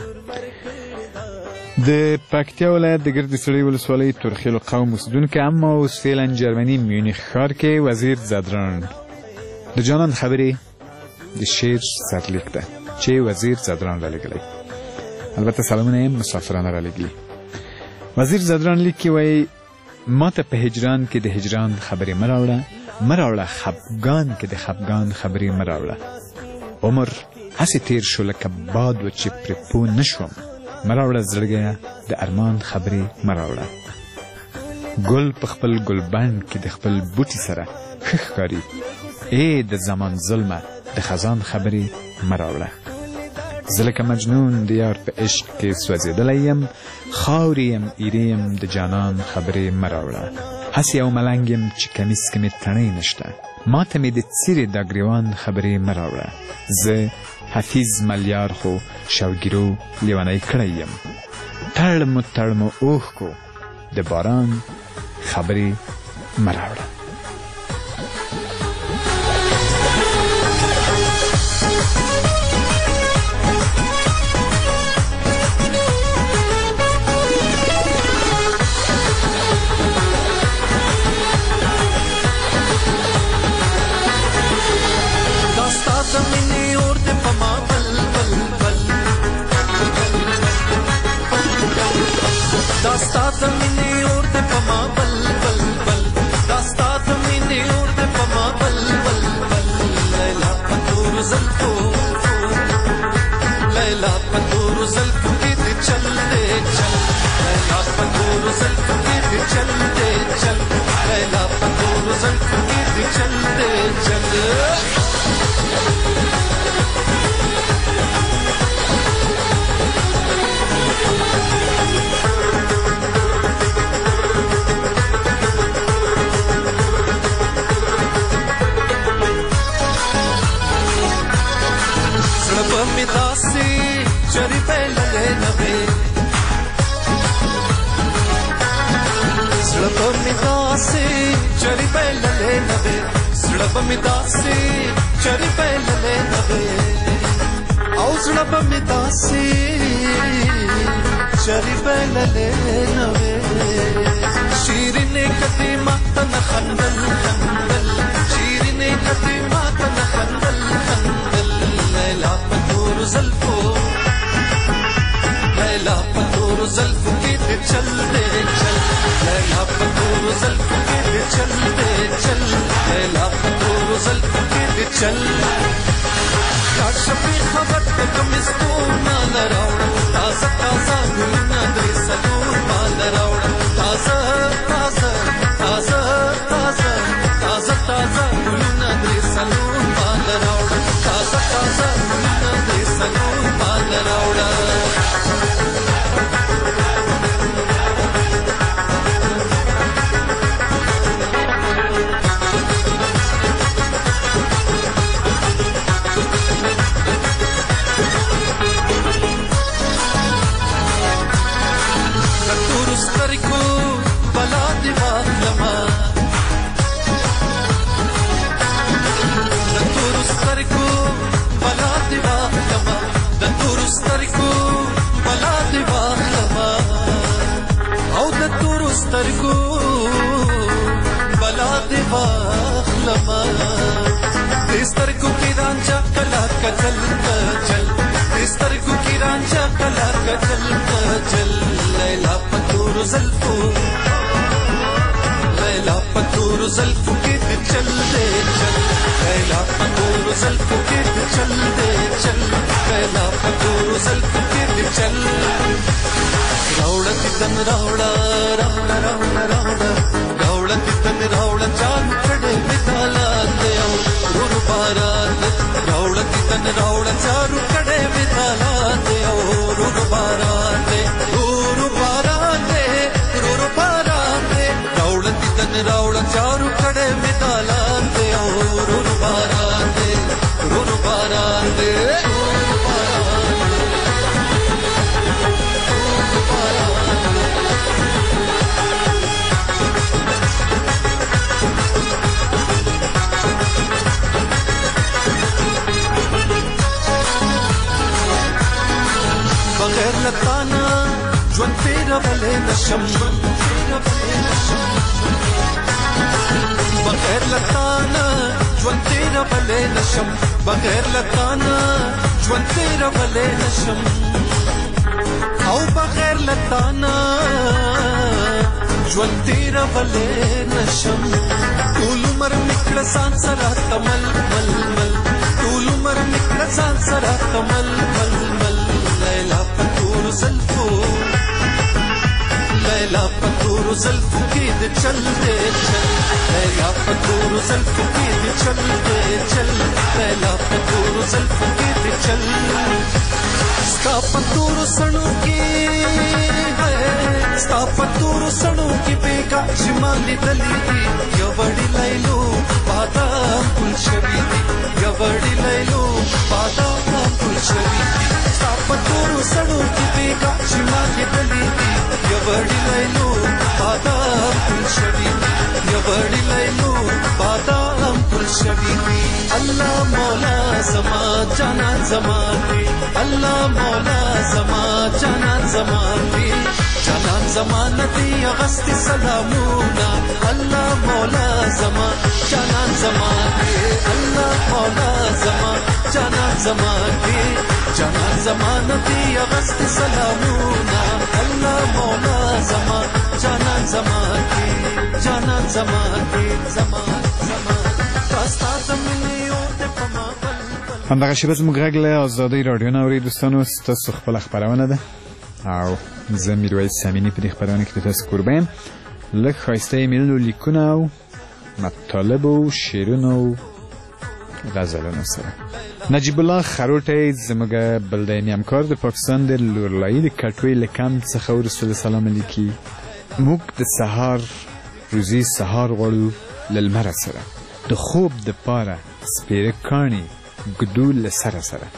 د پکتیا ولایت د ګرد سړي ولسوالۍ تورخیلو قوم اوسیدونکی اما اوس فعلا جرمني میونخ ښار کې وزیر زدران د جانان خبرې د شعر سرلیک ده چې وزیر زدران را لګلی. البته سلامونه یې مسافرانه را لګلی. وزیر زدران لیک کې وایي ما ته په هجران کې د هجران خبرې مه راوړه، مه راوړه خفګان کې د خفګان خبرې مه راوړه. عمر هسې تیر شو لکه باد و چې پرې پوه نه شوم، مه راوړه زړګیه د ارمان خبرې مه راوړه. ګل په خپل ګلبند کې د خپل بوټي سره ښه ښکاري، ای د زمان ظلمه د خزان خبرې مه راوړه. زه لکه مجنون د یار په عشق کې سوځېدلی یم، خاورې یم ایرې یم د جانان خبرې مه راوړه. هسې یو ملنګ یم چې کمیس کې مې تڼۍ نشته، ما ته مې د څیرې دا ګریوان خبرې مه راوړه. زه حفیظ ملیار خو شوګیرو لیونی کړی یم، تړ مو تړ مو اوښکو د باران خبرې مه راوړه. داستا زمینی اور دے پما بل بل بل، داستا زمینی اور دے پما بل بل بل. لیلا پتور زلفو لیلا پتور زلفو کی دے چل دے چل، لیلا پتور زلفو کی دے چل دے چل، لیلا پتور زلفو کی دے چل دے چل. दासी चरी पहले नवे सड़प मिदासी चरी पहले नवे, सड़प मिदासी चरी पहले नवे, औ सड़प मिदासी चरी पहले नवे. शीरने कदीमा तन खंदल खंदल, शीरने कदीमा तन खंदल खंदल. लैला पतूर ज़ल्फ़ो लैला पतूर ज़ल्फ़ो की दे चल दे चल, लैला पतूर ज़ल्फ़ो की दे चल दे चल, लैला पतूर ज़ल्फ़ो की दे चल. काशफी खबर पे कमिस्तो ना लराउड़ा, ताज़ा ताज़ा गुलना दे सलून माल राउड़ा, ताज़ा ताज़ा ताज़ा ताज़ा ताज़ा ताज़ा गुलना दे सलून माल राउड़ा, ताज़ा ताज़ा गुलना दे सलून माल राउड़ा. को बला दिवार लमा दतुरुस्तर को बला दिवार लमा, दतुरुस्तर को बला दिवार लमा, औ दतुरुस्तर को बला दिवार लमा. तिस्तर को की रांझा कला कजल कजल, तिस्तर को की रांझा कला कजल कजल. लैला पतूर ज़ल्फ़ो लैला पतूर ज़ल्फ़ो की दे चल दे चल, लैला पतूर ज़ल्फ़ो की दे चल दे चल, लैला पतूर ज़ल्फ़ो की दे चल. रावड़ा तितन रावड़ा रावड़ा रावड़ा रावड़ा रावड़ा तितन रावड़ा चाल खड़े मिताला दे गुरु बारात, रावड़ा तितन रावड़ा चारू खड़े मिताला दे गुरु बारात गुरु बारात गुरु बारात. रावड़ा तितन रावड़ा चारू खड़े मिताला दे गुरु बारात गुरु बारात. لتانا ژوند تېرولی نشم بغیر لتانا ژوند تېرولی نشم بغیر لتانا ژوند تېرولی نشم او بغیر لتانا ژوند تېرولی نشم ټول عمر مې کړه ځان سره تمل مل مل ټول عمر مې کړه ځان سره تمل مل مل لیلا په تورو زلفو لیلا په تورو زلفو کې د چل دی چل لیلا په تورو زلفو کې د چل دی چل لیلا په تورو زلفو کې د چل ستا په تورو سڼو کې ستا په تورو سڼو کې بېګا چې ما لیدلې دي یو وړي لیلو بادام ګل شوي دي یو وړي لیلو بادام ګل شوي دي ستا په تورو سڼو کې بېګا چې ما لیدلې دي یو وړي لیلو بادام ګل شوي دي یو وړي لیلو بادام ګل شوي دي الله مولا زما جانان زما دی الله مولا زما جانان زما دی جانان زمان دی اغسطی سلامونا اللہ مولا زمان جانان زمان دی اللہ مولا زمان جانان زمان دی جانان زمان دی اغسطی سلامونا اللہ مولا زمان جانان زمان دی جانان زمان دی زمان زمان راستا زمینیو دی پما بل همدغه شیبه زموږ غږ له ازادۍ راډیو نه اورئ دوستانو ستاسو خپله خپرونه ده او زه میرویس امینی په دې خپرونه کې د تاسو کوربه یم لږ ښایسته ایمیلونو لیکونه او مطالبو شعرونو او غزلونو سره نجیب الله خروټی زموږ بل دایمي همکار د پاکستان د لورلایي د کټوۍ له کمپ څخه وروسته د سلام لیکي موږ د سهار روزي سهار غواړو له لمره سره د خوب دپاره سپېره کاڼي ګدو له سره سره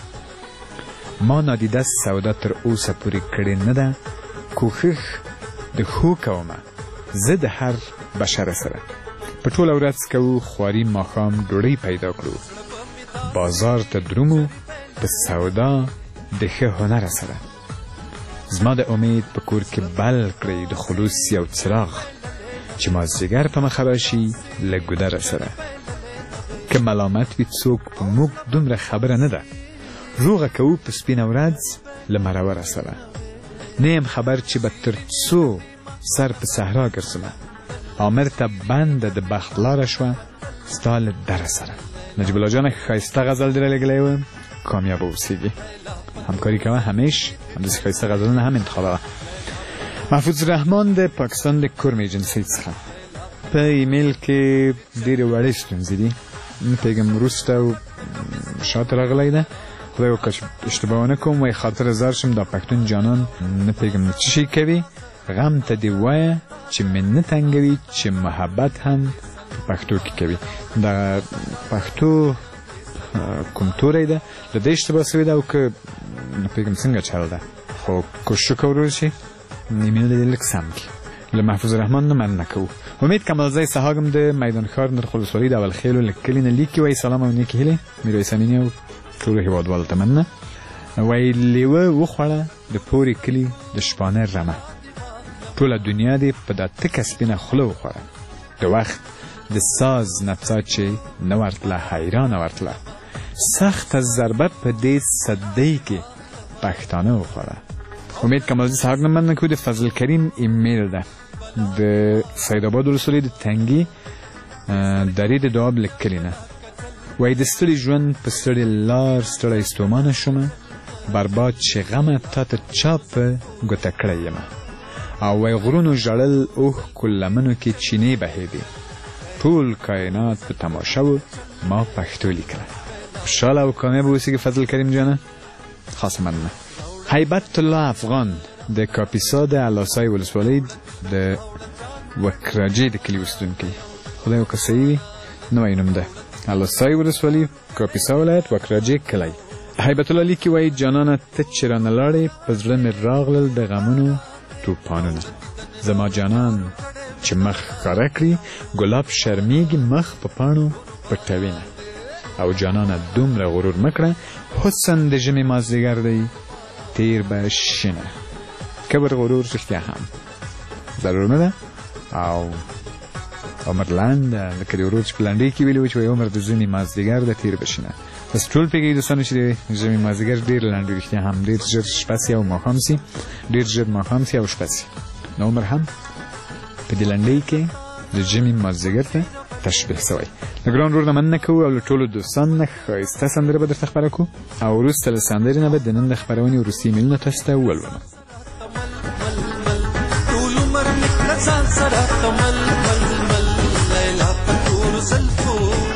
ما نادیده سودا تر اوسه پورې کړې نه ده کوښښ د ښو کومه زه د هر بشره سره په ټوله ورځ کوو خواري ماښام ډوډۍ پیدا کړو بازار ته درومو په سودا د ښه هنره سره زما د امید په کور کې بل کړئ د خلوص یو څراغ چې مازدیګر په مخه راشي له ګودره سره که ملامت وي څوک په موږ دومره خبره نه ده روغه کوو په سپینه ورځ له مروره سره نه یم خبر چې به تر څو سر په صحرا ګرځمه عامر ته بنده د بخت لاره شوه ستا له دره سره نجیب الله جان ښایسته غزل دې رالیږلی وم کامیابه اوسېږي همکاري کوه همیش همداسې ښایسته غزلونه هم انتخابوه محفوظ رحمان د پاکستان د کورم ایجنسۍ څخه په ایمیل کې ډېرې وړې ستونزې دي نه پوهېږم وروسته شاته راغلی ده خدای وکړه چې اشتباه ونه کوم وایي خاطر زار شم دا پښتون جانان نه پوهېږم څه شی کوي غم ته دې وایه چې مې نه تنګوي چې محبت هم په پښتو کې کوي دا پښتو کوم توری ده له دې اشتباه سوې ده او که نه پوهېږم څنګه چل ده خو کوشش وکړو چې ایمیل دې لږ سم کړي له محفوظ رحمان نه مننه کوو امید کمالزی سهاګم د میدان ښار نرخ ولسوالۍ د اولخیلو له کلي نه لیکي وایي سلام او نیکې هیلې میرویس امیني او ټولو هېوادوالو ته مننه وایي لیوه وخوړه د پورې کلي د شپانه رمه ټوله دنیا دې په دا تکه سپینه خوله وخوړه د وخت د ساز نڅا چې نه ورتله حیرانه ورتله سخته ضربه په دې صدۍ کې پښتانه وخوړه امید کمالزی سهاګ نه مننه کوو د فضل کریم ایمیل ده د سید آباد ولسوالۍ د تنګي درې د دواب له کلي نه وایي د ستړي ژوند په ستړې لار ستړی ستومانه شومه برباد چې غمه تا ته چا په ګوته کړی یمه او وایي غرونو ژړل اوښکو لمنو کې چینې بهېدې ټول کائنات په تماشه و ما پښتو لیکله خوشحاله او کامیابه اوسېږي فضل کریم جانه خاصه مننه هیبت الله افغان د کاپیسا د علاسای ولسوالۍ د وکراجې د کلي اوسېدونکی خدای وکړه صحیح وي نوی نوم ده علاسای ولسوالۍ کاپیسا ولایت وکراجې کلی هیبت الله لیکي وایي جانانه ته چې رانه لاړې په زړه مې راغلل د غمونو توپانونه زما جانان چې مخ ښکاره کړي ګلاب شرمیږي مخ په پاڼو پټوینه او جانانه دومره غرور مه کړه حسن د ژمي مازدیګر دی تیر به شینه کبر غرور رښتیا هم ضرور نه ده او عمر لاند لکه د ورور چې په لنډۍ کې ویلي و چې وایي عمر د ژمي مازدیګر د تېر بشینه. بس ټول پوهېږئ دوستانو چې د ژمي مازدیګر ډېر لنډ وي رښتیا هم ډېر ژر شپه سي او ماښام سي ډېر ژر ماښام سي او شپه سي. نو عمر هم په دې لنډۍ کې د ژمي مازدیګر ته تشبیه سوی. د ګران ورور نه مننه کوو او له ټولو دوستانو نه ښایسته سندره به درته خپره کړو او وروسته له سندرې نه به د نن د خپرونې وروستي میلونه تاسو ته ولولو. ټول عمر لیکله ځان سره کمل مل مل لیلا په تورو زلفو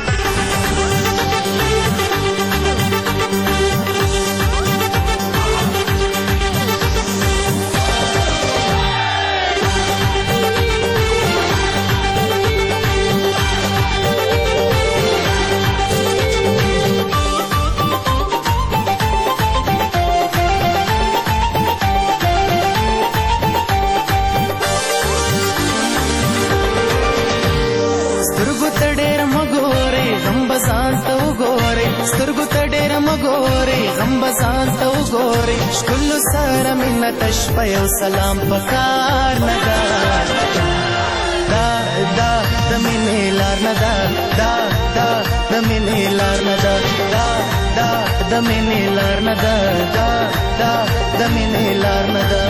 سترګو ته ډېر مګورې غم به ځان ته وګورې ښکلو سره مینه تش په یو سلام پکار نه ده دا دا د مینې لار نه ده دا دا د مینې لار نه ده دا دا د مینې لار نه ده دا دا د مینې لار نه ده.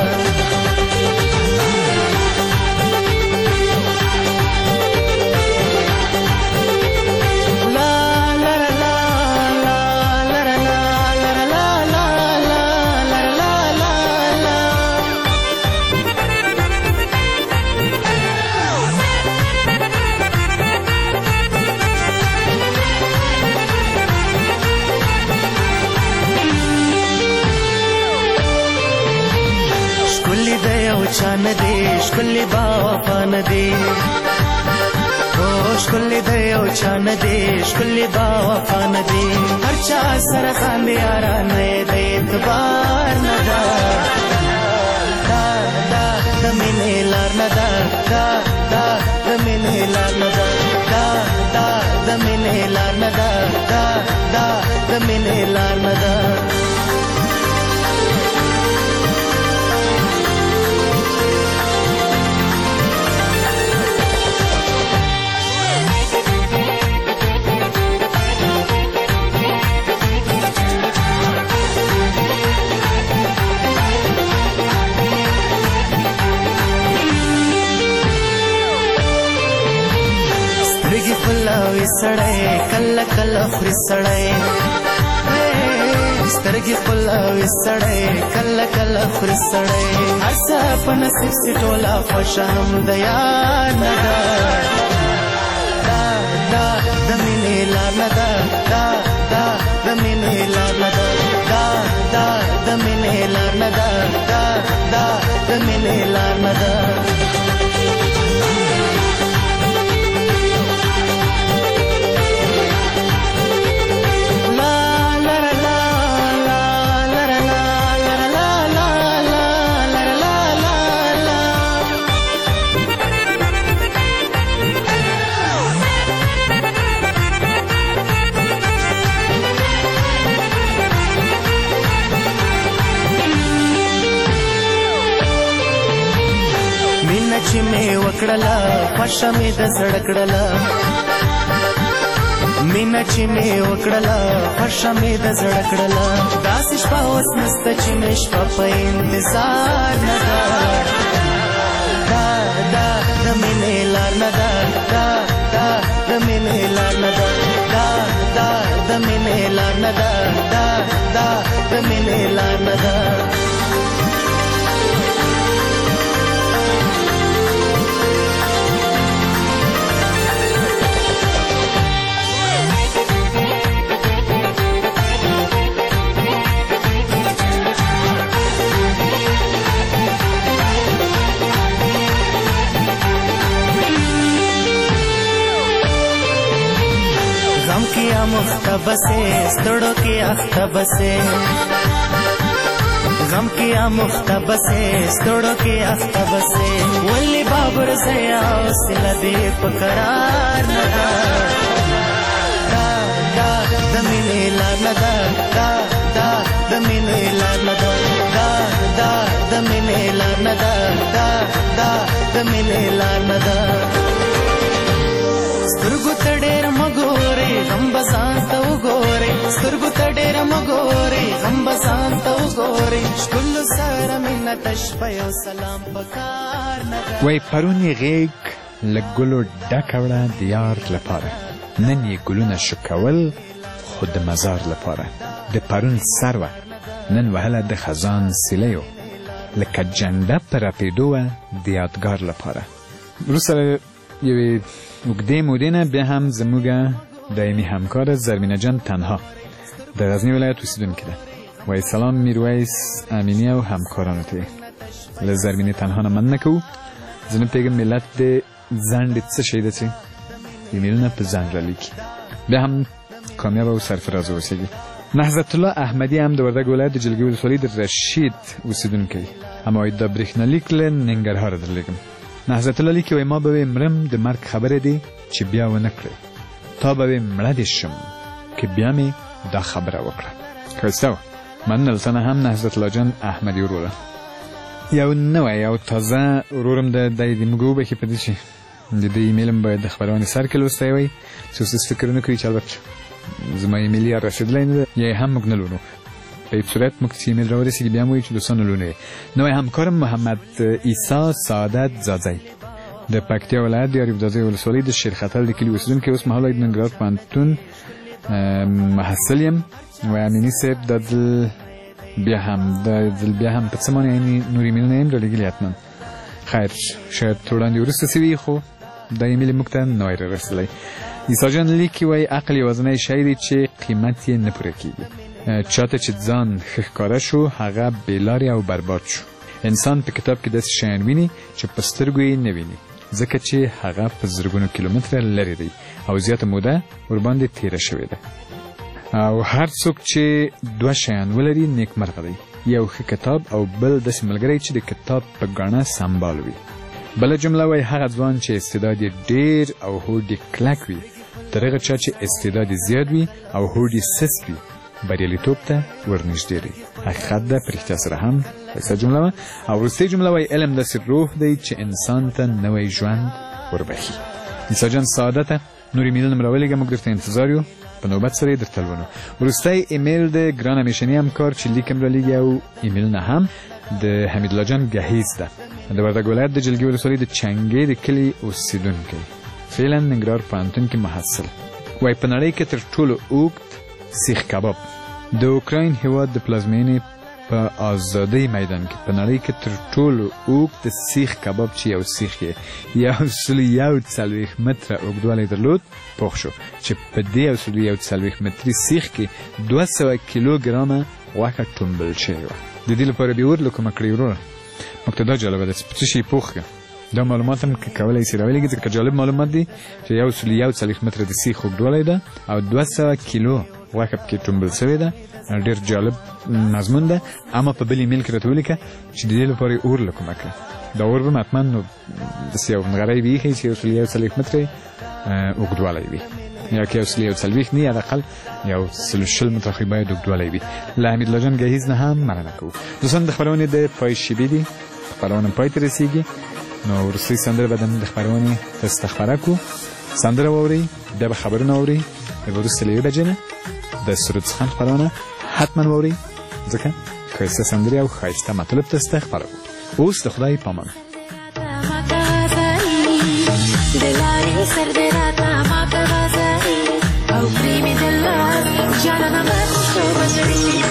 چان دې ښکلې با وفا نه دې او ښکلې دې او چان دې ښکلې با وفا نه دې هر چا سره خاندې یارانه دې اعتبار نه ده دا دا د مینې لار نه ده دا دا د مینې لار نه ده دا دا د مینې لار نه ده دا دا د مینې لار نه ده. خلاوي سړی کله کله خوري سړی سترګې خلاوي سړی کله کله خوري سړی هر څه په نصیب سي ټوله خوښه هم د یار نه ده دا دا د مینې لار نه ده دا دا د مینې لار نه ده دا دا د مینې لار نه ده دا دا د مینې لار نه ده. چې مې وکړله خوښه مې د زړه کړله مینه چې مې وکړله خوښه مې د زړه کړله داسې شپه اوس نسته چې مې شپه په انتظار نه ده دا دا د مینې لار نه ده دا دا د مینې لار نه ده دا دا د مینې لار نه ده دا دا د مینې لار نه ده. غم کیا مختبسے ستړو کې اختبسے غم کیا مختبسے ستړو کې اختبسے ولی بابر زیا وسله دې پکرار نه ده دا دا د مینې لار نه ده دا دا د مینې لار نه ده دا دا د مینې لار دا د مینې لار نه ده سترګو ته ډېر مه ګورې غم به ځان ته وګورې سترګو ته ډېر مه ګورې غم به ځان ته وګورې ښکلو سره مینه تش په یو سلام پکار نه ده وای پرون یې غېږ له ګلو ډکه وړه د یار لپاره نن یې ګلونه شکول خو د مزار لپاره د پرون سر وه نن وهله د خزان سیلیو لکه جنډه په رپېدو وه د یادګار لپاره وروسته یوې اوږدې مودې نه بیا هم زموږ دایمي همکاره زرمینه جان تنها د غزني ولایت اوسېدونکې ده وایي سلام میرویس امینی او همکارانو ته له زرمینې تنها نه مننه کوو زه نه پوهېږم ملت د ځنډ څه شی ده چې ایمیلونه په ځنډ رالیکي بیا هم کامیاب او سرفراز اوسېږي نهضت الله احمدي هم د وردګ ولایت د جلګې ولسوالۍ د رشید اوسېدونکی هم وایي دا برېښنالیک له ننګرهاره درلیږم نهضت الله لیکي وایي ما به وې مرم د مرګ خبره دی چې بیا ونه کړې تا به وې مړه دې شم که بیا مې دا خبره وکړه ښایسته وه مننه له تنه هم نهضت الله جان احمدي وروره یو نوی او تازه ورورم د دی د موږ وبښي په دې چې د دې ایمیل هم باید د خپرونې سر کې لوستی وی چې اوس داسې فکر ونه کړي چې البته زما ایمیل یا رسېدلی نه ده یا یې هم موږ نه لولو په هېڅ صورت موږ چې ایمیل راورسېږي بیا هم وایي چې دوستانو لولو یې نوی همکارم محمد عیسی سعادت زاځی د پکتیا ولایت د یارب دازۍ ولسوالۍ د شیرخطل د کلي اوسېدونکی اوس مهال د ننګرهار پوهنتون محصل یم و امیني صاحب دا ځل بیا هم دا ځل بیا هم په څه معنی یعنې نور ایمیلونه یې هم رالیږلي حتما خیر شاید څه وړاندې وروسته سوي خو دا ایمیل یې موږ ته نوی رارسېدلی عیسی جان لیکي وایي عقل یوازینی شی دی چې قیمت یې نه پوره کېږي چاته چې ځان ښه ښکاره شو هغه بېلارې او برباد شو انسان په کتاب کې داسې شیان ویني چې په سترګو یې نه ویني ځکه چې هغه په زرګونو کیلومتره لرې دی او زیاته موده ورباندې تېره شوې ده او هر څوک چې دوه شیان ولري نیکمرغه دی یو ښه کتاب او بل داسې ملګری چې د کتاب په ګاڼه سمبال وي بله جمله وایي هغه ځوان چې استعداد یې ډېر او هوډ یې کلک وي تر هغه چا چې استعداد یې زیات وي او هوډ یې سست وي بریالیتوب ته ورنږدې دی حقیقت ده په رښتیا سره هم ښایسته جمله وه او وروستۍ جمله وایي علم داسې روح دی چې انسان ته نوی ژوند وربخي عیسی جان سعادته نور ایمیلونه م راولېږه موږ درته انتظار یو په نوبت سره یې درته لولو وروستی ایمیل د ګران همیشني همکار چې لیک هم رالیږي او ایمیلونه هم د حمیدالله جان ګهیز ده د وردګ ولایت د جلګې ولسوالۍ د چنګې د کلي اوسېدونکی فعلا ننګرهار پوهنتون کې محصل وایي په نړۍ کې تر ټولو اوږد سیخ کباب د اوکراین هېواد د پلازمینې په ازادۍ میدان کې په نړۍ کې تر ټولو اوږد سیخ کباب چې یو سیخ یې یو سل یو څلوېښت متره اوږدوالی درلود پوخ شو چې په دې یو سل یو څلوېښت متري سیخ کې دوه سوه کیلوګرامه غوښه ټومبل شوې وه د دې لپاره بې ورلو کومه کړې وروره موږ ته دا جالبه ده چې په څه شي پوخ که دا معلومات هم کولی شي راولېږي ځکه جالب معلومات دي چې یو سل یو څلوېښت متره د سیخ اوږدوالی ده او دوه سوه کیلو غوښه پکې ټومبل شوې ده ډېر جالب مضمون ده اما په بل ایمیل کې راته ولیکه چې د دې لپاره یې اور له کومه کړه دا اور به م حتما نو داسې یو نغری به ایښی چې یو سل یو څلوېښت متره اوږدوالی وي یا که یو سل یو څلوېښت نه حداقل یو سل شل متره خو باید اوږدوالی وي له حمیدالله جان ګهیز نه هم مننه کوو دوستان د خپرونې د پای شیبې دي خپرونه پای ته رسېږي نو وروستۍ سندره به د خپرونې تاسو ته خپره کړو سندره واورئ بیا به خبرونه واورئ بیا به وروسته له یوې بجې نه د سرود څخه خپرونه حتما واورئ ځکه ښایسته سندرې او ښایسته مطلب تاسو ته خپره کړو اوس د خدای پامان دلاري سر دې راته ما په وزري او پرې مې دلار جانانه مې شو بزري